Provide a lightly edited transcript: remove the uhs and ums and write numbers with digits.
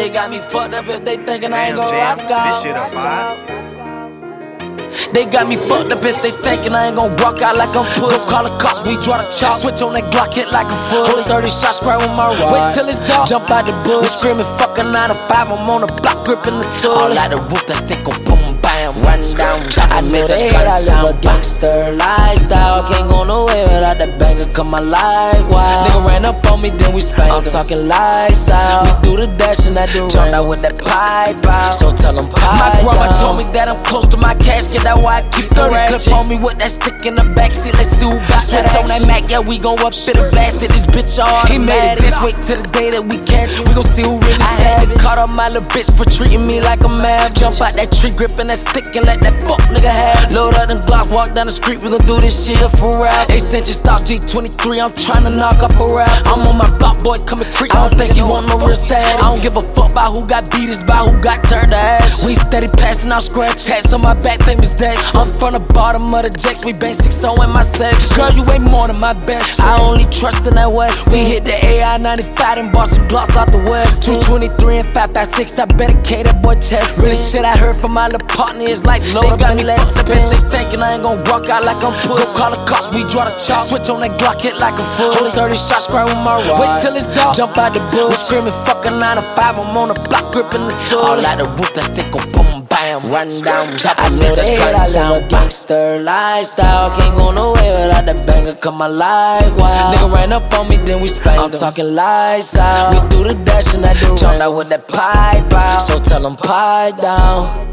They got me fucked up if they thinking I ain't gon' rock out. This shit a vibe. They got me fucked up if they thinking I ain't gon' walk out like I'm puss. Go call the cops, we draw the chalk. Switch on that Glock, hit like a fool. Hold 30 shots, right with my ride. Wait till it's dark, jump out the bush. We screaming fucking 9 to 5, I'm on the block gripping the tool. All out the roof, that stick go boom, bam, run down. I know they hate I live a gangster lifestyle. Can't go nowhere without that banger, cause my life wild. Nigga ran up on me, then we spanked. I'm talking lights out. We do the dash and I do jump out with that pipe out. So tell them pipe. My grandma told me that I'm close to my casket. That's why I keep the clip on me with that stick in the backseat. Let's see who got switch on that Mac, yeah, we gon' up it a blast it. This bitch all he made it this wait till the day that we catch it. We gon' see who really sad. Caught up my little bitch for treating me like a man. Jump out that tree, gripping that stick and let that fuck nigga have. Load up them blocks, walk down the street, we gon' do this shit for rap. Extension stocks G23, I'm tryna knock up a rap. I'm on my block, boy, coming creep. I don't think you want no real stat. I don't give a fuck about who got beat, it's about who got turned to ash. We steady passing out scratch hats on my back, famous day. I'm from the bottom of the jacks, we bang 6-0 in my section. Girl, you ain't more than my best friend. I only trust in that West. We hit the AI 95 and bought some blocks out the West. 223 and 556, I better K that boy chest. Really shit I heard from my little partner is like low. They got me last slippin', they thinking I ain't gon' walk out like I'm puss. Go call the cops, we draw the chalk. Switch on that Glock, hit like a fool. Hold 30 shots, right with my ride. Wait till it's dark, jump out the bush. We screaming fucking 9 to 5, I'm on the block gripping the tool. All out the roof, that stick go boom, bam, run down. I know they hate I live a gangster lifestyle. Can't go nowhere without that banger, cause my life wild. Nigga ran up on me, then we spanked. I'm talking lights out. We do the dash and I do jump out with that pipe out. So tell them pipe down.